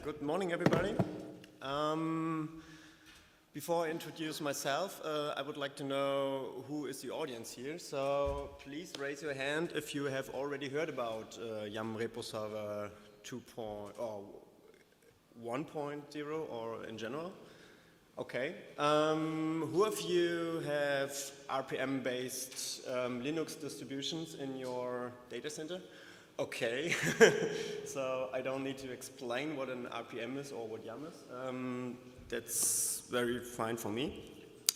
Good morning, everybody. Before I introduce myself, I would like to know who is the audience here. So please raise your hand if you have already heard about Yum Repo Server 2. Or 1.0 or in general. Okay. Who of you have RPM-based Linux distributions in your data center? Okay, so I don't need to explain what an RPM is or what YAM is. That's very fine for me.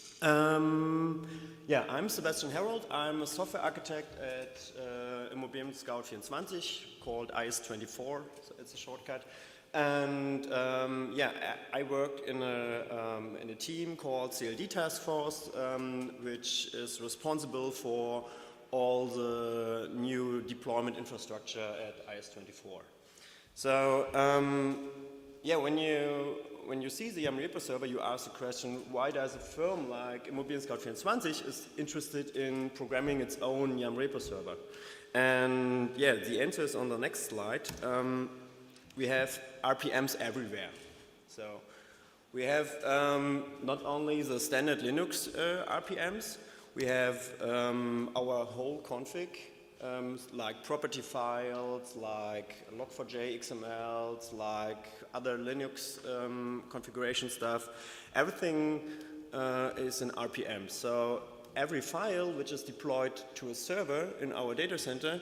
Yeah, I'm Sebastian Herold. I'm a software architect at Immobilien Scout 24 called IS24, so it's a shortcut. And yeah, I worked in a team called CLD Task Force, which is responsible for all the new deployment infrastructure at IS24. So yeah, when you see the Yum Repo Server, you ask the question, why does a firm like Immobilien Scout 24 is interested in programming its own Yum Repo Server? And yeah, the answer is on the next slide. We have RPMs everywhere. So we have not only the standard Linux RPMs, we have our whole config, like property files, like log4j XMLs, like other Linux configuration stuff. Everything is in RPM. So every file which is deployed to a server in our data center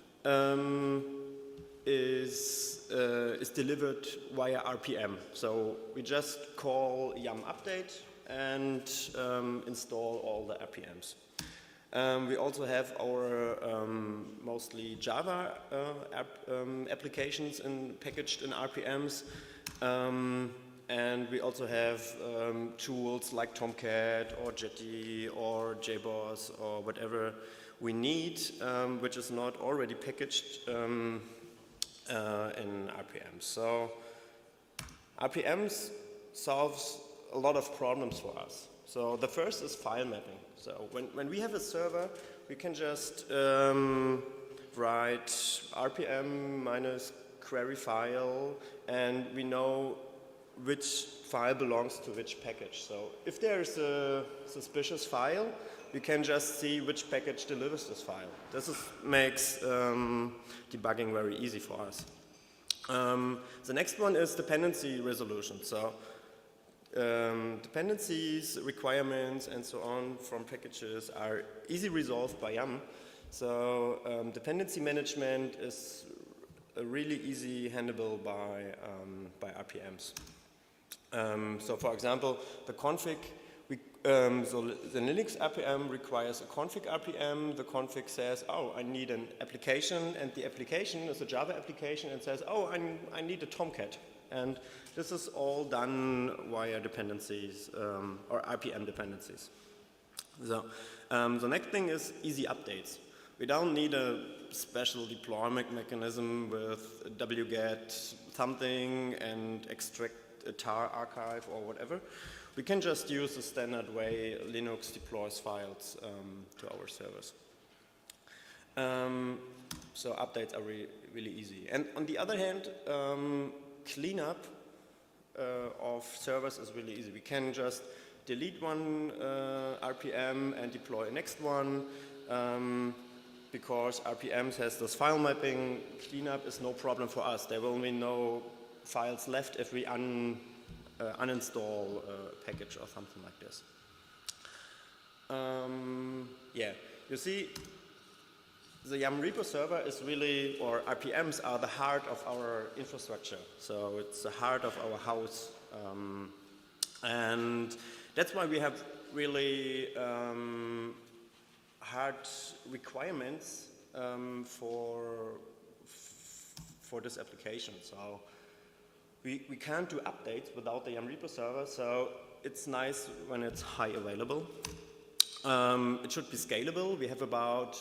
is delivered via RPM. So we just call yum update and install all the RPMs. We also have our mostly Java applications packaged in RPMs. And we also have tools like Tomcat or Jetty or JBoss or whatever we need, which is not already packaged in RPMs. So RPMs solves a lot of problems for us. So the first is file mapping. So when we have a server, we can just write RPM minus query file, and we know which file belongs to which package. So if there is a suspicious file, we can just see which package delivers this file. This makes debugging very easy for us. The next one is dependency resolution. So dependencies, requirements, and so on from packages are easy resolved by Yum. So dependency management is really easy handleable by RPMs. So for example, the config, so the Linux RPM requires a config RPM. The config says, oh, I need an application, and the application is a Java application and says, oh, I need a Tomcat. And this is all done via dependencies or RPM dependencies. So the next thing is easy updates. We don't need a special deployment mechanism with wget something and extract a tar archive or whatever. We can just use the standard way Linux deploys files to our servers. So updates are really easy. And on the other hand, cleanup of servers is really easy. We can just delete one RPM and deploy a next one because RPMs has this file mapping. Cleanup is no problem for us. There will be no files left if we uninstall a package or something like this. Yeah, you see, the Yum Repo Server is really, or RPMs are the heart of our infrastructure. So it's the heart of our house. And that's why we have really hard requirements for this application. So we can't do updates without the Yum Repo Server. So it's nice when it's high available. It should be scalable. We have about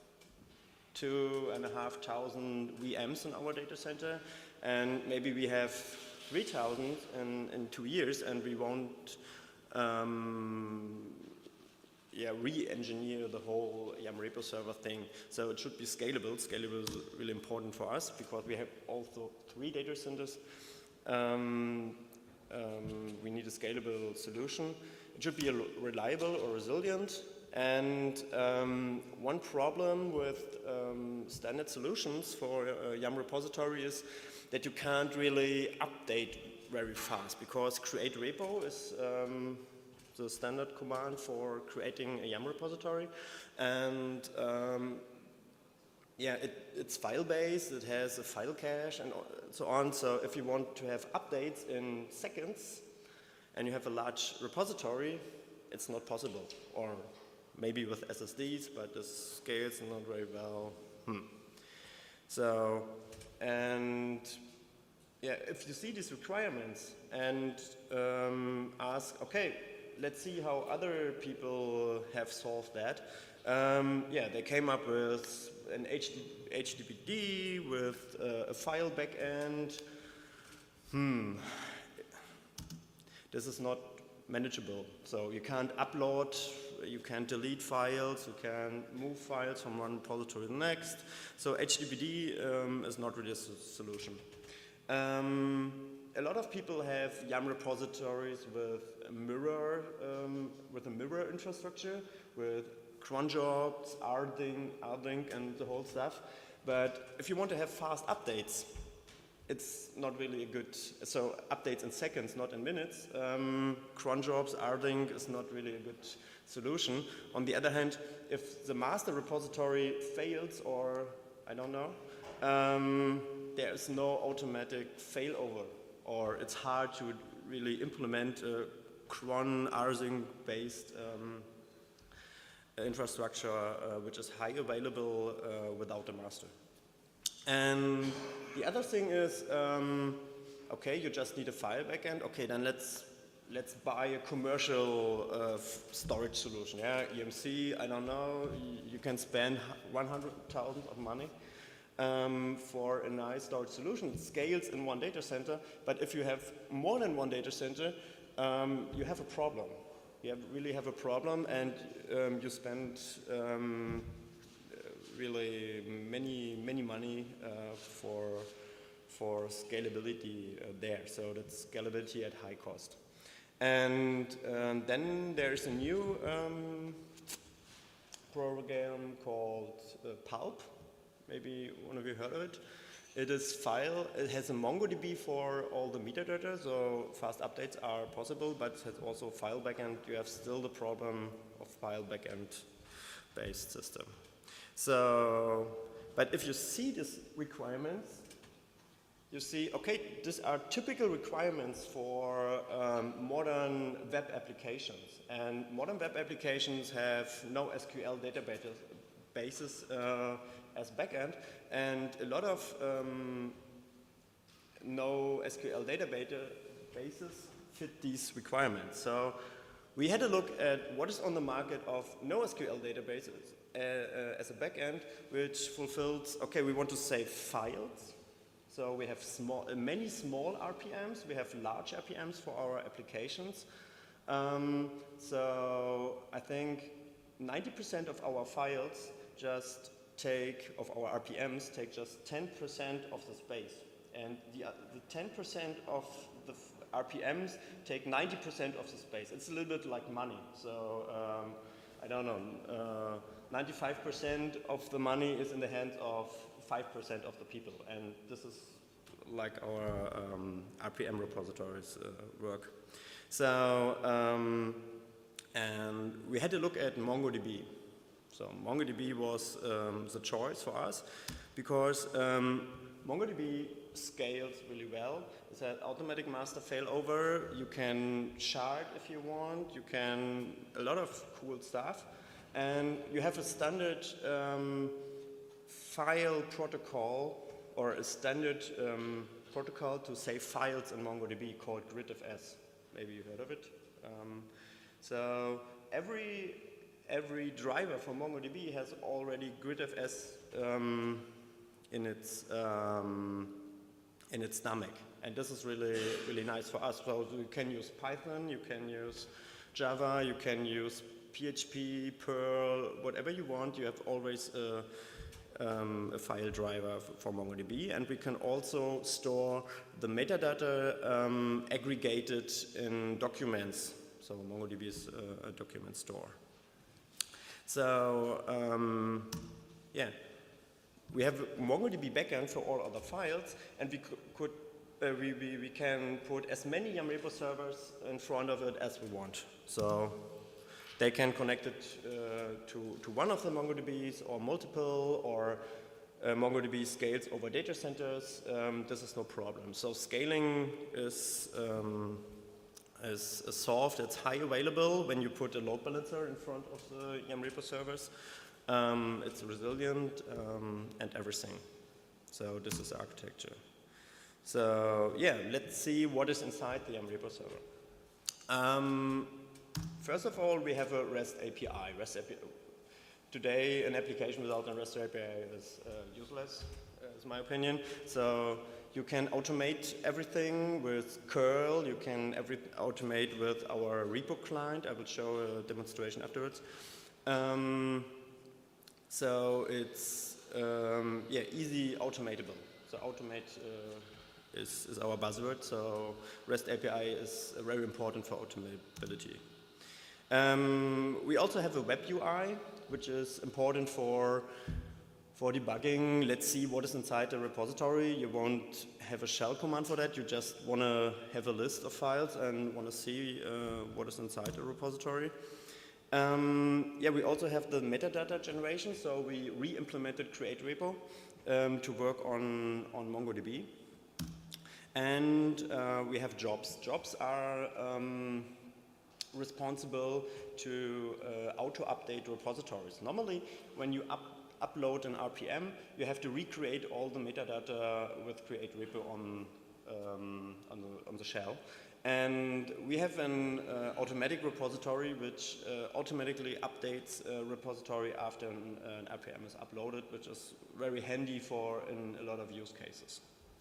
2,500 VMs in our data center, and maybe we have 3,000 in 2 years, and we won't re-engineer the whole Yum Repo Server thing. So it should be scalable. Scalable is really important for us because we have also 3 data centers. We need a scalable solution. It should be reliable or resilient. And one problem with standard solutions for a YAML repository is that you can't really update very fast, because create repo is the standard command for creating a YAML repository. And yeah, it's file-based, it has a file cache and so on. So if you want to have updates in seconds and you have a large repository, it's not possible. Or maybe with SSDs, but the scales not very well. So, and yeah, if you see these requirements and ask, okay, let's see how other people have solved that. Yeah, they came up with an HDBD with a file backend. This is not manageable. So you can't upload, you can't delete files, you can move files from one repository to the next. So HDBD is not really a solution. A lot of people have YAML repositories with a mirror infrastructure, with cronjobs, rdync, and the whole stuff. But if you want to have fast updates, it's not really a good, so updates in seconds, not in minutes. Cronjobs, rdync is not really a good solution. On the other hand, if the master repository fails, or I don't know, there is no automatic failover, or it's hard to really implement a cron rsync based infrastructure which is high available without a master. And the other thing is, okay, you just need a file backend. Okay, then let's buy a commercial storage solution. Yeah, EMC, I don't know, you can spend 100,000 of money for a nice storage solution. It scales in one data center, but if you have more than one data center, you have a problem. You really have a problem, and you spend really many money for scalability there. So that's scalability at high cost. And then there's a new program called Pulp. Maybe one of you heard of it. It is file, it has a MongoDB for all the metadata, so fast updates are possible, but it has also file backend. You have still the problem of file backend based system. So, but if you see these requirements, you see, okay, these are typical requirements for modern web applications. And modern web applications have no SQL databases as backend, and a lot of no SQL databases fit these requirements. So we had a look at what is on the market of no SQL databases as a backend, which fulfills, okay, we want to save files. So we have many small RPMs, we have large RPMs for our applications. So I think 90% of our files of our RPMs take just 10% of the space. And the 10% of the RPMs take 90% of the space. It's a little bit like money. So I don't know, 95% of the money is in the hands of 5% of the people. And this is like our RPM repositories work. So, and we had to look at MongoDB. So MongoDB was the choice for us because MongoDB scales really well. It's an automatic master failover. You can shard if you want. You can, a lot of cool stuff. And you have a standard file protocol or a standard protocol to save files in MongoDB called GridFS. Maybe you heard of it. So every driver for MongoDB has already GridFS in its stomach, and this is really nice for us. So you can use Python, you can use Java, you can use PHP, Perl, whatever you want. You have always a file driver for MongoDB, and we can also store the metadata aggregated in documents. So MongoDB is a document store. So yeah, we have a MongoDB backend for all other files, and we can put as many YAML repo servers in front of it as we want. So they can connect it to one of the MongoDBs or multiple, or MongoDB scales over data centers. This is no problem. So scaling is solved. It's high available when you put a load balancer in front of the YAML repo servers. It's resilient and everything. So this is the architecture. So yeah, let's see what is inside the YAML repo server. First of all, we have a REST API. Today, an application without a REST API is useless, is my opinion. So you can automate everything with curl. You can automate with our repo client. I will show a demonstration afterwards. So it's yeah, easy automatable. So automate is our buzzword. So REST API is very important for automatability. We also have a web UI, which is important for debugging. Let's see what is inside the repository. You won't have a shell command for that. You just want to have a list of files and want to see what is inside the repository. Yeah, we also have the metadata generation. So we re-implemented create repo to work on MongoDB. And we have jobs. Jobs are responsible to auto-update repositories. Normally, when you upload an RPM, you have to recreate all the metadata with create repo on the shell. And we have an automatic repository which automatically updates a repository after an RPM is uploaded, which is very handy for in a lot of use cases.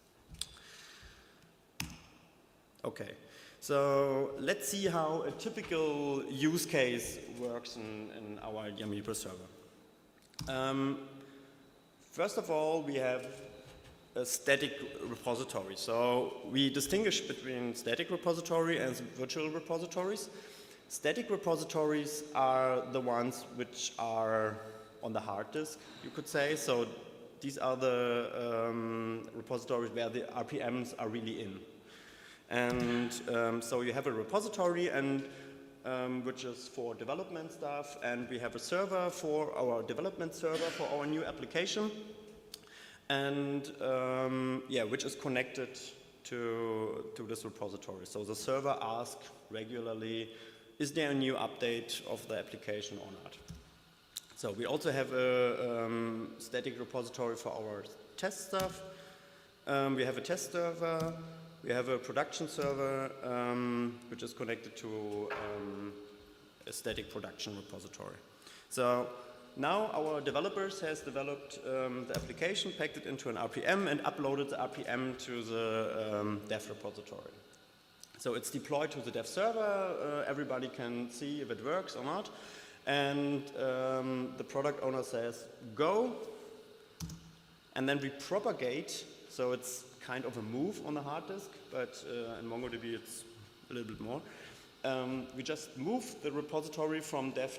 Okay. So let's see how a typical use case works in our YAML repo server. First of all, we have a static repository. So we distinguish between static repository and virtual repositories. Static repositories are the ones which are on the hard disk, you could say. So these are the repositories where the RPMs are really in. And so you have a repository, and which is for development stuff, and we have a server for our development server for our new application, and yeah, which is connected to this repository. So the server asks regularly, is there a new update of the application or not? So we also have a static repository for our test stuff. We have a test server. We have a production server which is connected to a static production repository. So now our developers has developed the application, packed it into an RPM, and uploaded the RPM to the dev repository. So it's deployed to the dev server. Everybody can see if it works or not. And the product owner says, go. And then we propagate. So it's kind of a move on the hard disk, but in MongoDB it's a little bit more. We just move the repository from dev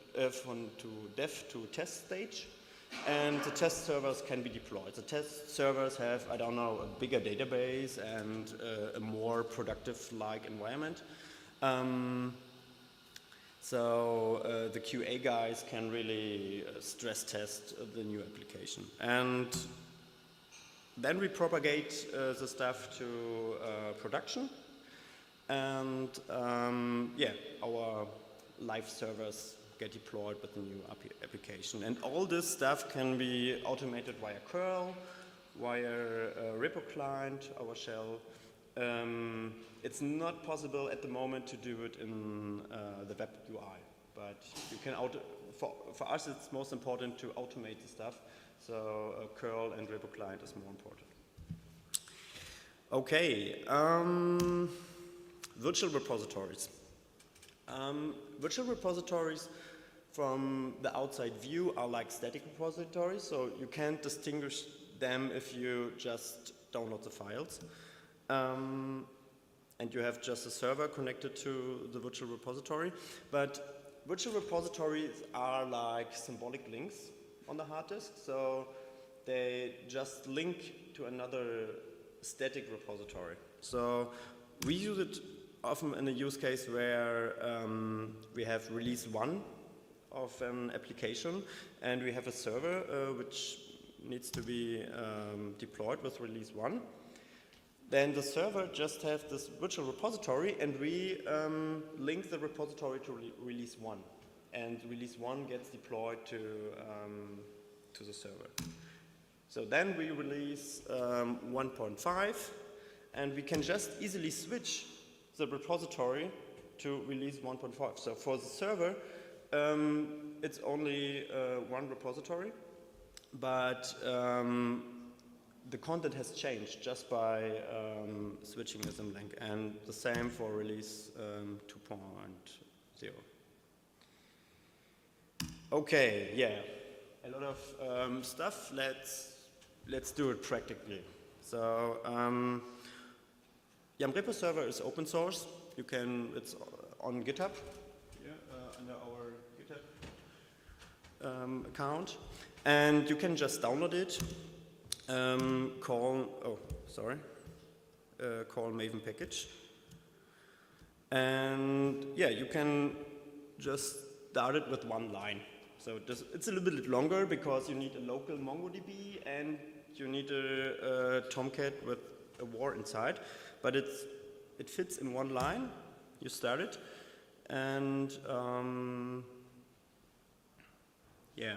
to test stage, and the test servers can be deployed. The test servers have, I don't know, a bigger database and a more productive-like environment. So the QA guys can really stress test the new application. And then we propagate the stuff to production, and yeah, our live servers get deployed with the new application. And all this stuff can be automated via curl, via repo client, our shell. It's not possible at the moment to do it in the web UI, but you can for us it's most important to automate the stuff. So curl and repo client is more important. Okay, virtual repositories. Virtual repositories, from the outside view are like static repositories, so you can't distinguish them if you just download the files. And you have just a server connected to the virtual repository. But virtual repositories are like symbolic links on the hard disk, so they just link to another static repository. So we use it often in a use case where we have release 1 of an application and we have a server which needs to be deployed with release 1. Then the server just has this virtual repository and we link the repository to release 1. And release 1 gets deployed to the server. So then we release 1.5 and we can just easily switch the repository to release 1.5. So for the server, it's only one repository, but the content has changed just by switching the symlink, and the same for release 2.0. Okay, yeah, a lot of stuff. Let's do it practically. So YAML server is open source. It's on GitHub, under our GitHub account, and you can just download it. Call Maven package, and yeah, you can just start it with one line. So it's a little bit longer because you need a local MongoDB and you need a Tomcat with a war inside, but it fits in one line. You start it, and yeah.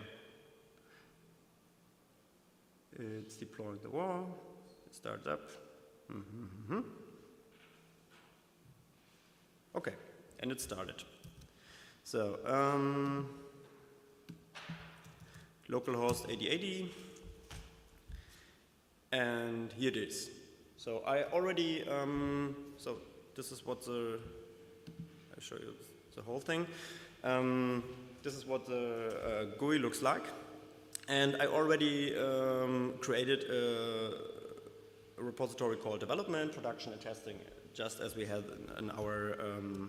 It's deploying the war, it starts up. Okay, and it started. So, localhost 8080, and here it is. So I already, so this is what I'll show you the whole thing. This is what the GUI looks like. And I already created a repository called development, production, and testing, just as we had in our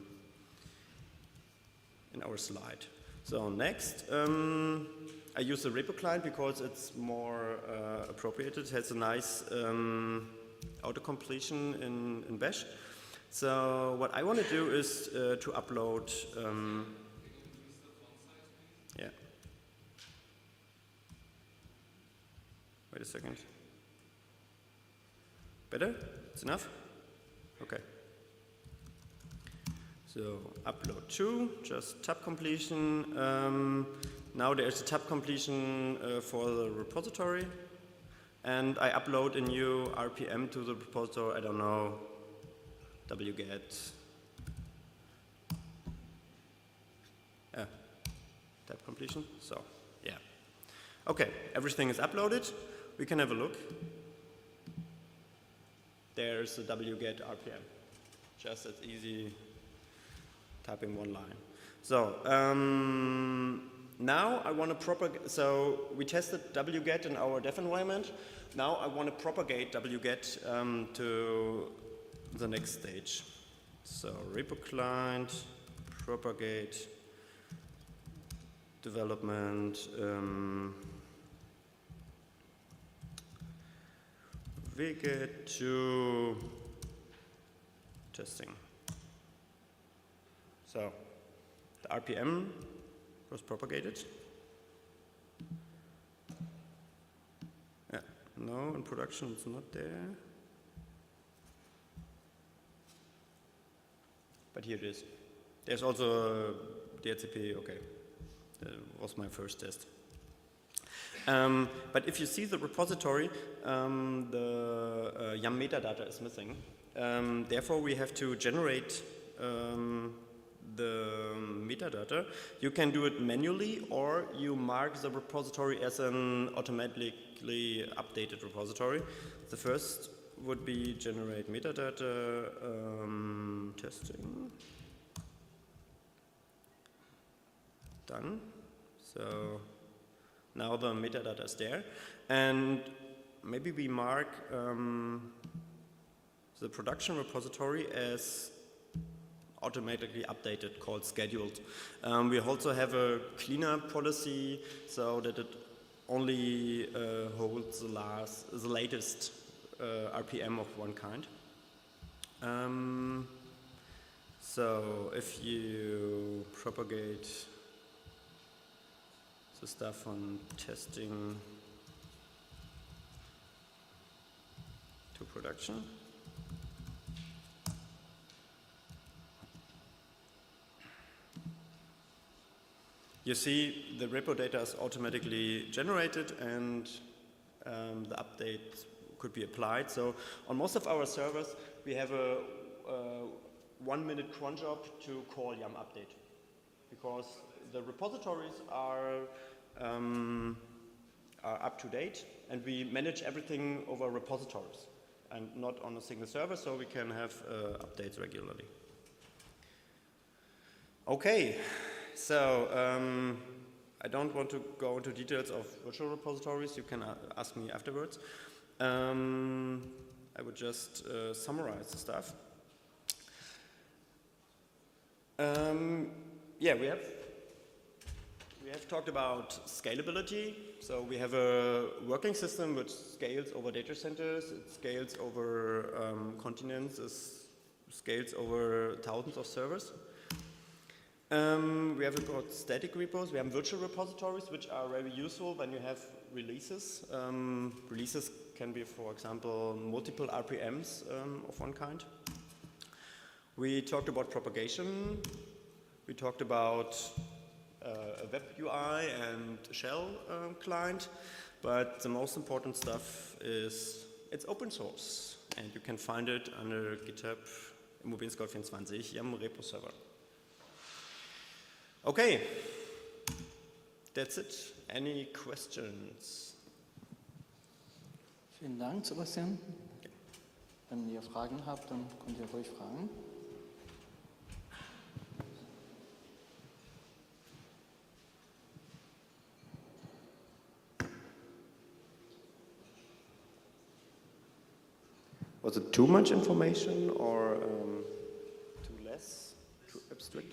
slide. So next, I use the repo client because it's more appropriate. It has a nice auto-completion in Bash. So what I want to do is to upload. Yeah. Wait a second. Better? It's enough? Okay. So upload to, just tab completion. Now there's a tab completion for the repository. And I upload a new RPM to the repository, I don't know, wget. Tab completion, so yeah. Okay, everything is uploaded. We can have a look. There's the wget RPM. Just as easy typing one line. So now I want to propagate. So we tested wget in our dev environment. Now I want to propagate wget to the next stage. So repo client, propagate, development. We get to testing. So the RPM was propagated. Yeah, no, in production it's not there. But here it is. There's also DHCP, okay. That was my first test. But if you see the repository, the YAM metadata is missing. Therefore, we have to generate the metadata. You can do it manually, or you mark the repository as an automatically updated repository. The first would be generate metadata, testing. Done. So now the metadata is there, and maybe we mark the production repository as automatically updated, called scheduled. We also have a cleanup policy so that it only holds the latest RPM of one kind. So if you propagate the stuff on testing to production, you see the repo data is automatically generated and the update could be applied. So on most of our servers, we have a 1-minute cron job to call yum update, because the repositories are up to date, and we manage everything over repositories and not on a single server, so we can have updates regularly. Okay, so I don't want to go into details of virtual repositories. You can ask me afterwards. I would just summarize the stuff. Yeah, we have talked about scalability. So we have a working system which scales over data centers, it scales over continents, it scales over thousands of servers. We have got static repos, we have virtual repositories which are very useful when you have releases. Releases can be, for example, multiple RPMs of one kind. We talked about propagation, we talked about a web UI and a shell client, but the most important stuff is it's open source, and you can find it under GitHub Immobilien Scout 24 YAM repo server. Okay, that's it. Any questions? Vielen Dank, Sebastian. Wenn ihr Fragen habt, dann könnt ihr ruhig fragen. Was it too much information or too less, too abstract?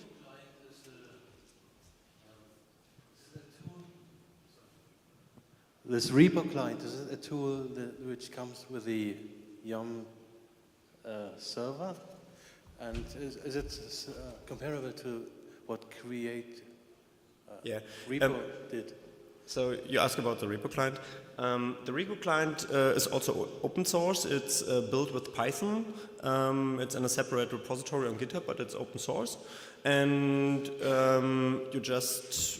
This repo client, is it a tool which comes with the YAM server? And is it comparable to what Create repo did? So you ask about the repo client. The repo client is also open source. It's built with Python. It's in a separate repository on GitHub, but it's open source. And you just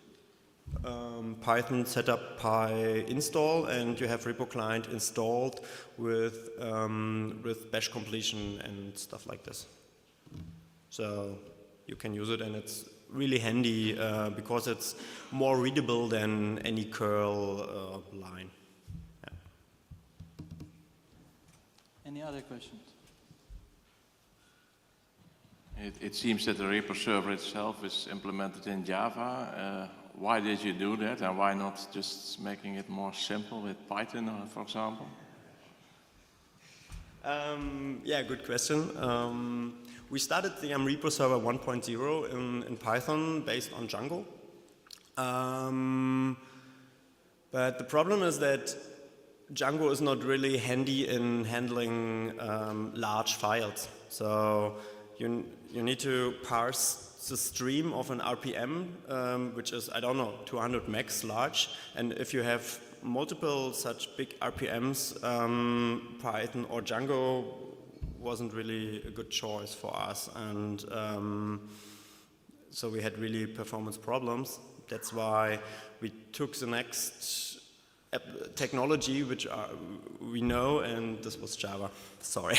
Python setup py install, and you have repo client installed with bash completion and stuff like this. So you can use it, and it's really handy because it's more readable than any curl line. Yeah. Any other questions? It seems that the repo server itself is implemented in Java. Why did you do that, and why not just making it more simple with Python, for example? Yeah, good question. We started the YAM repo server 1.0 in Python based on Django. But the problem is that Django is not really handy in handling large files. So you need to parse the stream of an RPM, which is, I don't know, 200 megs large. And if you have multiple such big RPMs, Python or Django wasn't really a good choice for us. And so we had really performance problems. That's why we took the next technology which we know, and this was Java. Sorry.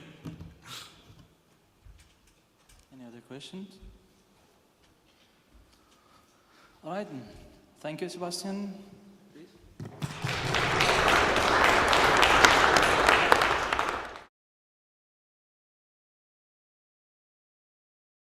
Any other questions? All right, then. Thank you, Sebastian.